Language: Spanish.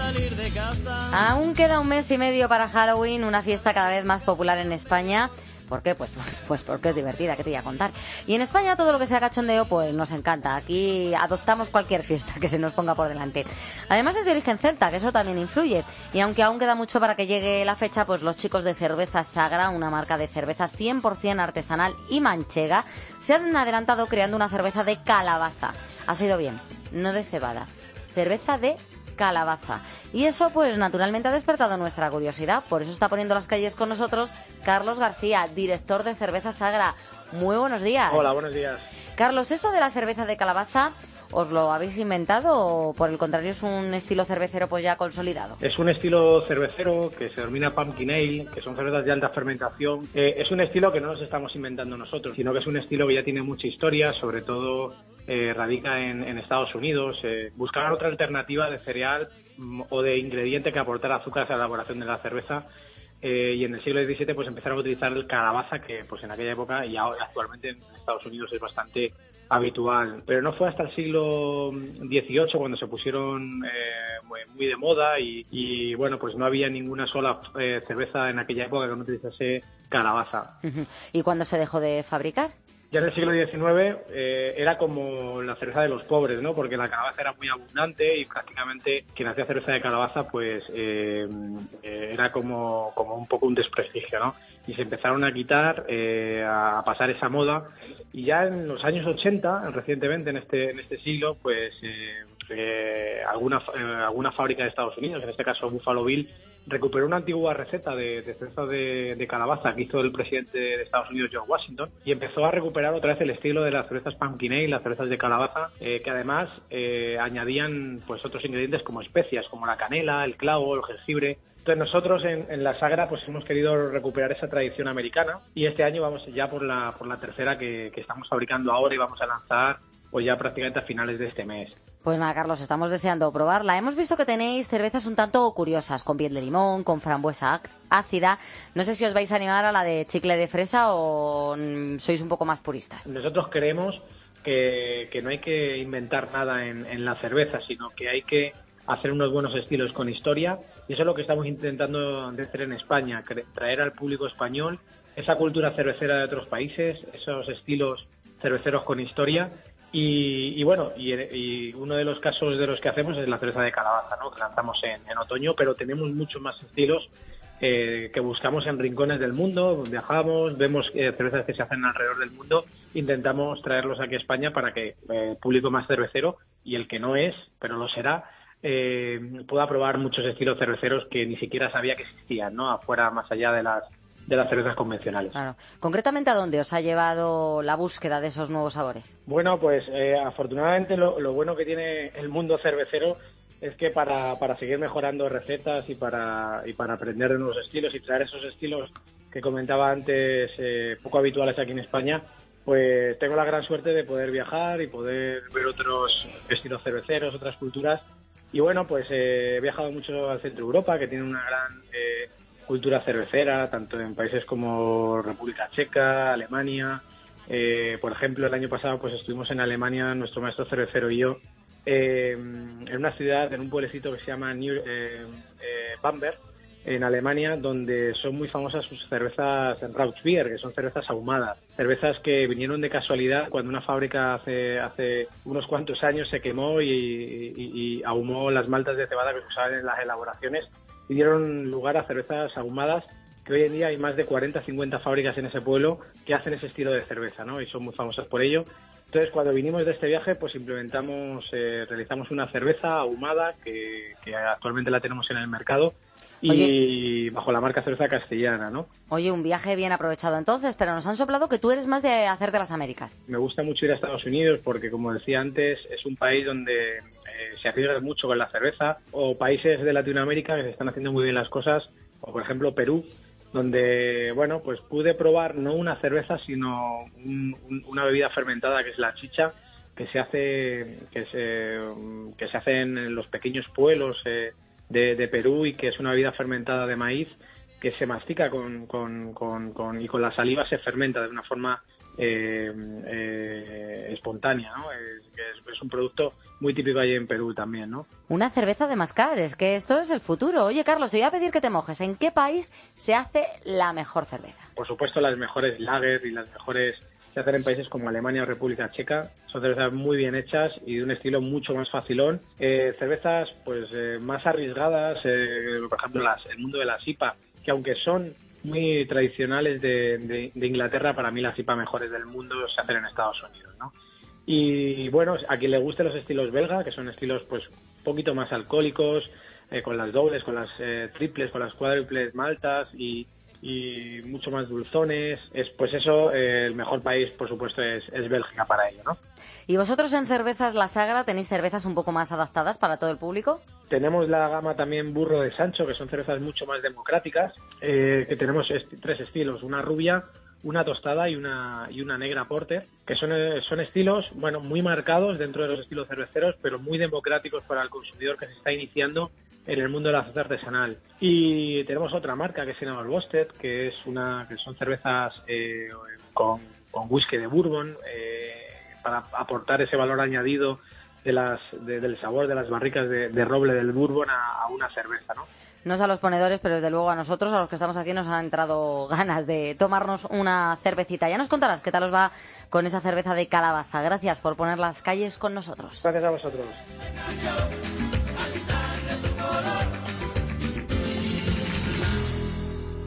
Aún queda un mes y medio para Halloween, una fiesta cada vez más popular en España. ¿Por qué? Pues porque es divertida, ¿qué te voy a contar? Y en España todo lo que sea cachondeo pues nos encanta. Aquí adoptamos cualquier fiesta que se nos ponga por delante. Además es de origen celta, que eso también influye. Y aunque aún queda mucho para que llegue la fecha, pues los chicos de Cerveza Sagra, una marca de cerveza 100% artesanal y manchega, se han adelantado creando una cerveza de calabaza. Has oído bien, no de cebada. Cerveza de calabaza. Y eso pues naturalmente ha despertado nuestra curiosidad. Por eso está poniendo las calles con nosotros Carlos García, director de Cerveza Sagra. Muy buenos días. Hola, buenos días. Carlos, ¿esto de la cerveza de calabaza os lo habéis inventado o por el contrario es un estilo cervecero pues ya consolidado? Es un estilo cervecero que se denomina Pumpkin Ale, que son cervezas de alta fermentación. Es un estilo que no nos estamos inventando nosotros, sino que es un estilo que ya tiene mucha historia, sobre todo radica en Estados Unidos. Buscaban otra alternativa de cereal o de ingrediente que aportara azúcar a la elaboración de la cerveza. Y en el siglo XVII pues empezaron a utilizar el calabaza, que pues en aquella época y ahora actualmente en Estados Unidos es bastante habitual. Pero no fue hasta el siglo XVIII cuando se pusieron muy de moda y bueno, pues no había ninguna sola cerveza en aquella época que no utilizase calabaza. ¿Y cuándo se dejó de fabricar? Ya en el siglo XIX era como la cerveza de los pobres, ¿no? Porque la calabaza era muy abundante y prácticamente quien hacía cerveza de calabaza pues era como un poco un desprestigio, ¿no? Y se empezaron a quitar, a pasar esa moda, y ya en los años 80, recientemente en este siglo, pues alguna fábrica de Estados Unidos, en este caso Buffalo Bill, recuperó una antigua receta de cerveza de calabaza que hizo el presidente de Estados Unidos, George Washington, y empezó a recuperar otra vez el estilo de las cervezas Pumpkin Ale, las cervezas de calabaza, que además añadían pues otros ingredientes como especias, como la canela, el clavo, el jengibre. Entonces nosotros en la Sagra pues hemos querido recuperar esa tradición americana y este año vamos ya por la tercera que estamos fabricando ahora y vamos a lanzar pues ya prácticamente a finales de este mes. Pues nada, Carlos, estamos deseando probarla. Hemos visto que tenéis cervezas un tanto curiosas, con piel de limón, con frambuesa ácida. No sé si os vais a animar a la de chicle de fresa o sois un poco más puristas. Nosotros creemos que no hay que inventar nada en la cerveza, sino que hay que hacer unos buenos estilos con historia, y eso es lo que estamos intentando hacer en España, traer al público español esa cultura cervecera de otros países, esos estilos cerveceros con historia. Y bueno, y uno de los casos de los que hacemos es la cerveza de calabaza, ¿no? Que lanzamos en otoño, pero tenemos muchos más estilos que buscamos en rincones del mundo. Viajamos, vemos cervezas que se hacen alrededor del mundo, intentamos traerlos aquí a España para que el público más cervecero, y el que no es, pero lo será, pueda probar muchos estilos cerveceros que ni siquiera sabía que existían, ¿no? Afuera, más allá de las cervezas convencionales. Claro. Concretamente, ¿a dónde os ha llevado la búsqueda de esos nuevos sabores? Bueno, pues afortunadamente lo bueno que tiene el mundo cervecero es que para seguir mejorando recetas y para aprender de nuevos estilos y traer esos estilos que comentaba antes poco habituales aquí en España, pues tengo la gran suerte de poder viajar y poder ver otros estilos cerveceros, otras culturas. Y bueno, pues he viajado mucho al centro de Europa, que tiene una gran cultura cervecera, tanto en países como República Checa, Alemania. Por ejemplo, el año pasado pues estuvimos en Alemania, nuestro maestro cervecero y yo, en una ciudad, en un pueblecito que se llama Bamberg, en Alemania, donde son muy famosas sus cervezas en Rauchbier, que son cervezas ahumadas. Cervezas que vinieron de casualidad cuando una fábrica hace unos cuantos años se quemó y ahumó las maltas de cebada que se usaban en las elaboraciones, y dieron lugar a cervezas ahumadas, que hoy en día hay más de 40-50 fábricas en ese pueblo que hacen ese estilo de cerveza, ¿no? Y son muy famosas por ello. Entonces, cuando vinimos de este viaje, pues realizamos una cerveza ahumada que actualmente la tenemos en el mercado y bajo la marca Cerveza Castellana, ¿no? Oye, un viaje bien aprovechado entonces, pero nos han soplado que tú eres más de hacerte las Américas. Me gusta mucho ir a Estados Unidos porque, como decía antes, es un país donde se arriesga mucho con la cerveza, o países de Latinoamérica que se están haciendo muy bien las cosas, o por ejemplo Perú, donde, bueno, pues pude probar no una cerveza, sino una bebida fermentada que es la chicha, que se hace en los pequeños pueblos de Perú, y que es una bebida fermentada de maíz que se mastica y con la saliva se fermenta de una forma espontánea, ¿no? Es un producto muy típico allí en Perú también, ¿no? Una cerveza de mascar, es que esto es el futuro. Oye, Carlos, te voy a pedir que te mojes. ¿En qué país se hace la mejor cerveza? Por supuesto, las mejores lager y las mejores se hacen en países como Alemania o República Checa. Son cervezas muy bien hechas y de un estilo mucho más facilón. Cervezas pues más arriesgadas, por ejemplo, el mundo de las IPA, que aunque son muy tradicionales de Inglaterra, para mí las IPA mejores del mundo se hacen en Estados Unidos, ¿no? Y bueno, a quien le gusten los estilos belga, que son estilos pues un poquito más alcohólicos, con las dobles, con las triples, con las cuádruples maltas y mucho más dulzones, pues eso, el mejor país, por supuesto, es Bélgica para ello, ¿no? ¿Y vosotros en Cervezas La Sagra tenéis cervezas un poco más adaptadas para todo el público? Tenemos la gama también Burro de Sancho, que son cervezas mucho más democráticas, que tenemos tres estilos, una rubia, una tostada y una negra porter, que son estilos, bueno, muy marcados dentro de los estilos cerveceros, pero muy democráticos para el consumidor que se está iniciando en el mundo de la cerveza artesanal. Y tenemos otra marca que se llama el Bosted, que son cervezas con whisky de bourbon, para aportar ese valor añadido del sabor de las barricas de roble del bourbon a una cerveza, ¿no? No sé a los ponedores, pero desde luego a nosotros, a los que estamos aquí, nos han entrado ganas de tomarnos una cervecita. Ya nos contarás qué tal os va con esa cerveza de calabaza. Gracias por poner las calles con nosotros. Gracias a vosotros.